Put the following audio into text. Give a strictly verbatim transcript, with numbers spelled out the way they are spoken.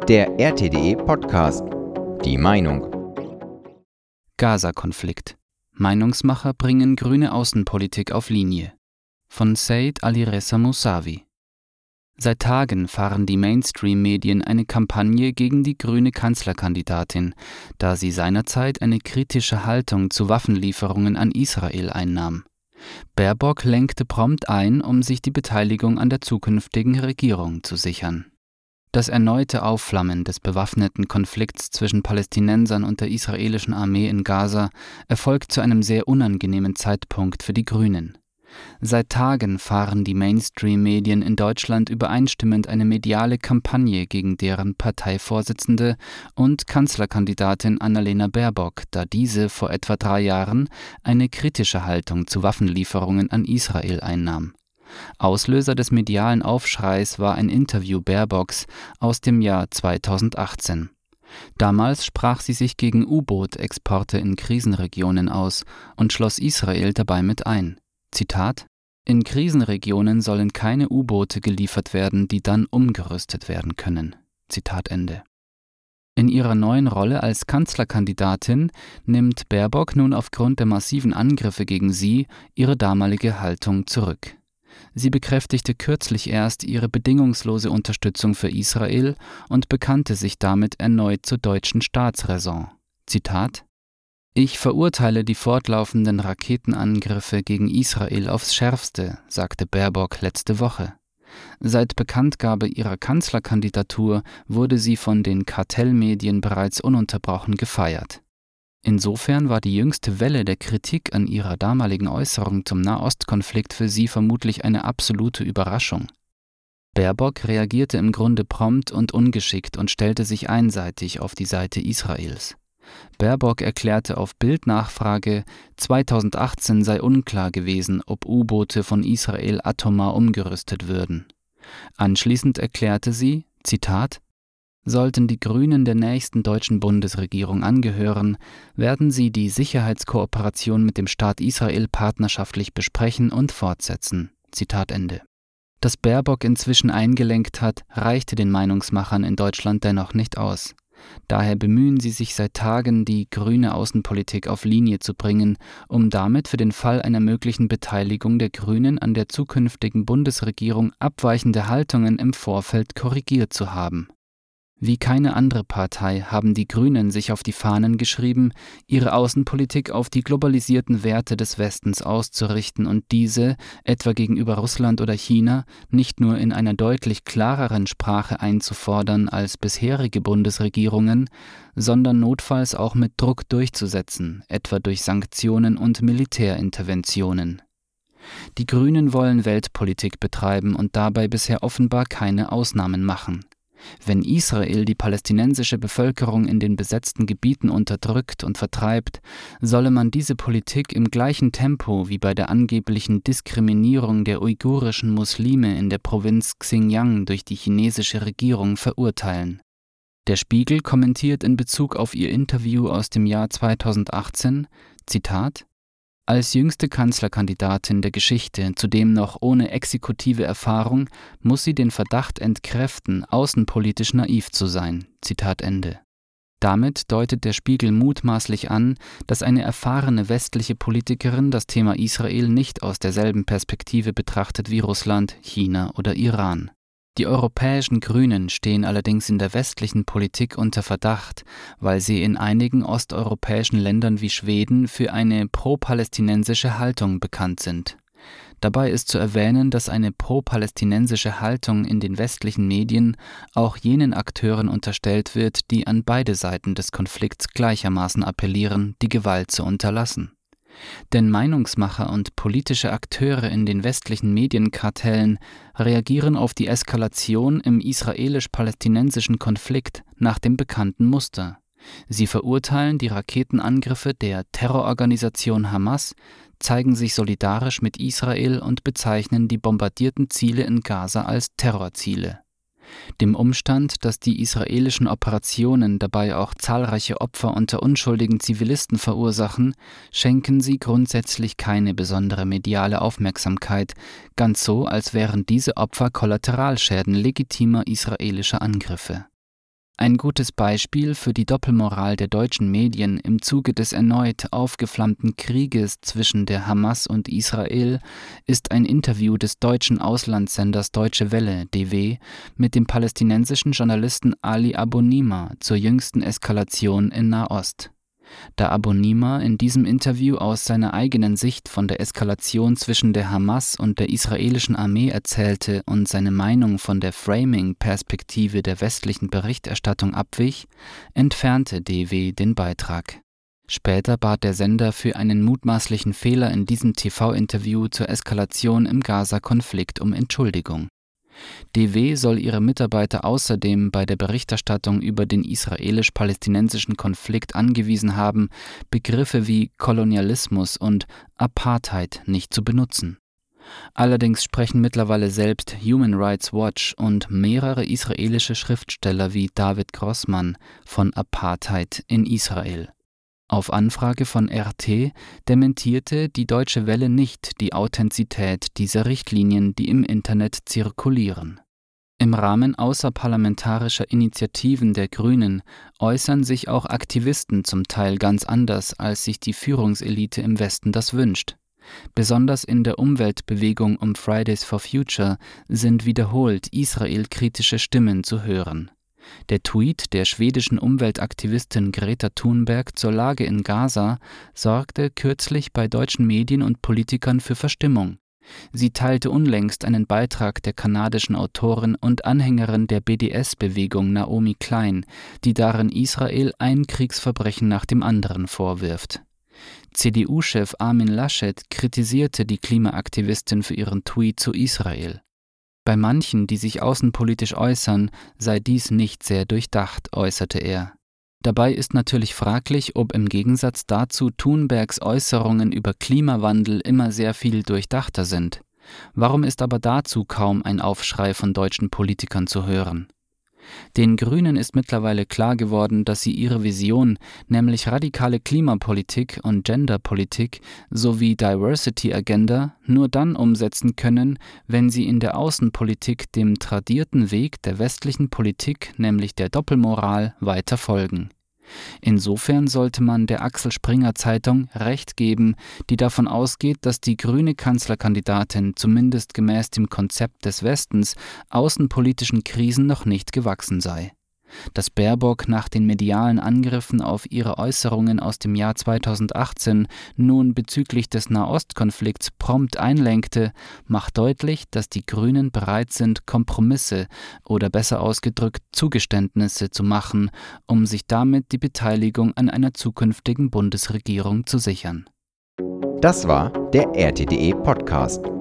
Der R T D E-Podcast. Die Meinung. Gaza-Konflikt. Meinungsmacher bringen grüne Außenpolitik auf Linie. Von Said Alireza Moussavi. Seit Tagen fahren die Mainstream-Medien eine Kampagne gegen die grüne Kanzlerkandidatin, da sie seinerzeit eine kritische Haltung zu Waffenlieferungen an Israel einnahm. Baerbock lenkte prompt ein, um sich die Beteiligung an der zukünftigen Regierung zu sichern. Das erneute Aufflammen des bewaffneten Konflikts zwischen Palästinensern und der israelischen Armee in Gaza erfolgt zu einem sehr unangenehmen Zeitpunkt für die Grünen. Seit Tagen fahren die Mainstream-Medien in Deutschland übereinstimmend eine mediale Kampagne gegen deren Parteivorsitzende und Kanzlerkandidatin Annalena Baerbock, da diese vor etwa drei Jahren eine kritische Haltung zu Waffenlieferungen an Israel einnahm. Auslöser des medialen Aufschreis war ein Interview Baerbocks aus dem Jahr zweitausendachtzehn. Damals sprach sie sich gegen U-Boot-Exporte in Krisenregionen aus und schloss Israel dabei mit ein. Zitat: In Krisenregionen sollen keine U-Boote geliefert werden, die dann umgerüstet werden können. Zitat Ende. In ihrer neuen Rolle als Kanzlerkandidatin nimmt Baerbock nun aufgrund der massiven Angriffe gegen sie ihre damalige Haltung zurück. Sie bekräftigte kürzlich erst ihre bedingungslose Unterstützung für Israel und bekannte sich damit erneut zur deutschen Staatsräson. Zitat: Ich verurteile die fortlaufenden Raketenangriffe gegen Israel aufs Schärfste, sagte Baerbock letzte Woche. Seit Bekanntgabe ihrer Kanzlerkandidatur wurde sie von den Kartellmedien bereits ununterbrochen gefeiert. Insofern war die jüngste Welle der Kritik an ihrer damaligen Äußerung zum Nahostkonflikt für sie vermutlich eine absolute Überraschung. Baerbock reagierte im Grunde prompt und ungeschickt und stellte sich einseitig auf die Seite Israels. Baerbock erklärte auf Bild-Nachfrage, zweitausendachtzehn sei unklar gewesen, ob U-Boote von Israel atomar umgerüstet würden. Anschließend erklärte sie, Zitat: Sollten die Grünen der nächsten deutschen Bundesregierung angehören, werden sie die Sicherheitskooperation mit dem Staat Israel partnerschaftlich besprechen und fortsetzen. Zitat Ende. Dass Baerbock inzwischen eingelenkt hat, reichte den Meinungsmachern in Deutschland dennoch nicht aus. Daher bemühen sie sich seit Tagen, die grüne Außenpolitik auf Linie zu bringen, um damit für den Fall einer möglichen Beteiligung der Grünen an der zukünftigen Bundesregierung abweichende Haltungen im Vorfeld korrigiert zu haben. Wie keine andere Partei haben die Grünen sich auf die Fahnen geschrieben, ihre Außenpolitik auf die globalisierten Werte des Westens auszurichten und diese, etwa gegenüber Russland oder China, nicht nur in einer deutlich klareren Sprache einzufordern als bisherige Bundesregierungen, sondern notfalls auch mit Druck durchzusetzen, etwa durch Sanktionen und Militärinterventionen. Die Grünen wollen Weltpolitik betreiben und dabei bisher offenbar keine Ausnahmen machen. Wenn Israel die palästinensische Bevölkerung in den besetzten Gebieten unterdrückt und vertreibt, solle man diese Politik im gleichen Tempo wie bei der angeblichen Diskriminierung der uigurischen Muslime in der Provinz Xinjiang durch die chinesische Regierung verurteilen. Der Spiegel kommentiert in Bezug auf ihr Interview aus dem Jahr zweitausendachtzehn, Zitat: Als jüngste Kanzlerkandidatin der Geschichte, zudem noch ohne exekutive Erfahrung, muss sie den Verdacht entkräften, außenpolitisch naiv zu sein. Zitat Ende. Damit deutet der Spiegel mutmaßlich an, dass eine erfahrene westliche Politikerin das Thema Israel nicht aus derselben Perspektive betrachtet wie Russland, China oder Iran. Die europäischen Grünen stehen allerdings in der westlichen Politik unter Verdacht, weil sie in einigen osteuropäischen Ländern wie Schweden für eine pro-palästinensische Haltung bekannt sind. Dabei ist zu erwähnen, dass eine pro-palästinensische Haltung in den westlichen Medien auch jenen Akteuren unterstellt wird, die an beide Seiten des Konflikts gleichermaßen appellieren, die Gewalt zu unterlassen. Denn Meinungsmacher und politische Akteure in den westlichen Medienkartellen reagieren auf die Eskalation im israelisch-palästinensischen Konflikt nach dem bekannten Muster. Sie verurteilen die Raketenangriffe der Terrororganisation Hamas, zeigen sich solidarisch mit Israel und bezeichnen die bombardierten Ziele in Gaza als Terrorziele. Dem Umstand, dass die israelischen Operationen dabei auch zahlreiche Opfer unter unschuldigen Zivilisten verursachen, schenken sie grundsätzlich keine besondere mediale Aufmerksamkeit, ganz so, als wären diese Opfer Kollateralschäden legitimer israelischer Angriffe. Ein gutes Beispiel für die Doppelmoral der deutschen Medien im Zuge des erneut aufgeflammten Krieges zwischen der Hamas und Israel ist ein Interview des deutschen Auslandssenders Deutsche Welle D W mit dem palästinensischen Journalisten Ali Abunimah zur jüngsten Eskalation in Nahost. Da Abunimah in diesem Interview aus seiner eigenen Sicht von der Eskalation zwischen der Hamas und der israelischen Armee erzählte und seine Meinung von der Framing-Perspektive der westlichen Berichterstattung abwich, entfernte D W den Beitrag. Später bat der Sender für einen mutmaßlichen Fehler in diesem T V-Interview zur Eskalation im Gaza-Konflikt um Entschuldigung. D W soll ihre Mitarbeiter außerdem bei der Berichterstattung über den israelisch-palästinensischen Konflikt angewiesen haben, Begriffe wie Kolonialismus und Apartheid nicht zu benutzen. Allerdings sprechen mittlerweile selbst Human Rights Watch und mehrere israelische Schriftsteller wie David Grossman von Apartheid in Israel. Auf Anfrage von R T dementierte die Deutsche Welle nicht die Authentizität dieser Richtlinien, die im Internet zirkulieren. Im Rahmen außerparlamentarischer Initiativen der Grünen äußern sich auch Aktivisten zum Teil ganz anders, als sich die Führungselite im Westen das wünscht. Besonders in der Umweltbewegung um Fridays for Future sind wiederholt israelkritische Stimmen zu hören. Der Tweet der schwedischen Umweltaktivistin Greta Thunberg zur Lage in Gaza sorgte kürzlich bei deutschen Medien und Politikern für Verstimmung. Sie teilte unlängst einen Beitrag der kanadischen Autorin und Anhängerin der B D S-Bewegung Naomi Klein, die darin Israel ein Kriegsverbrechen nach dem anderen vorwirft. C D U-Chef Armin Laschet kritisierte die Klimaaktivistin für ihren Tweet zu Israel. Bei manchen, die sich außenpolitisch äußern, sei dies nicht sehr durchdacht, äußerte er. Dabei ist natürlich fraglich, ob im Gegensatz dazu Thunbergs Äußerungen über Klimawandel immer sehr viel durchdachter sind. Warum ist aber dazu kaum ein Aufschrei von deutschen Politikern zu hören? Den Grünen ist mittlerweile klar geworden, dass sie ihre Vision, nämlich radikale Klimapolitik und Genderpolitik sowie Diversity-Agenda, nur dann umsetzen können, wenn sie in der Außenpolitik dem tradierten Weg der westlichen Politik, nämlich der Doppelmoral, weiter folgen. Insofern sollte man der Axel Springer Zeitung recht geben, die davon ausgeht, dass die grüne Kanzlerkandidatin zumindest gemäß dem Konzept des Westens außenpolitischen Krisen noch nicht gewachsen sei. Dass Baerbock nach den medialen Angriffen auf ihre Äußerungen aus dem Jahr zweitausendachtzehn nun bezüglich des Nahostkonflikts prompt einlenkte, macht deutlich, dass die Grünen bereit sind, Kompromisse oder besser ausgedrückt Zugeständnisse zu machen, um sich damit die Beteiligung an einer zukünftigen Bundesregierung zu sichern. Das war der R T D E Podcast.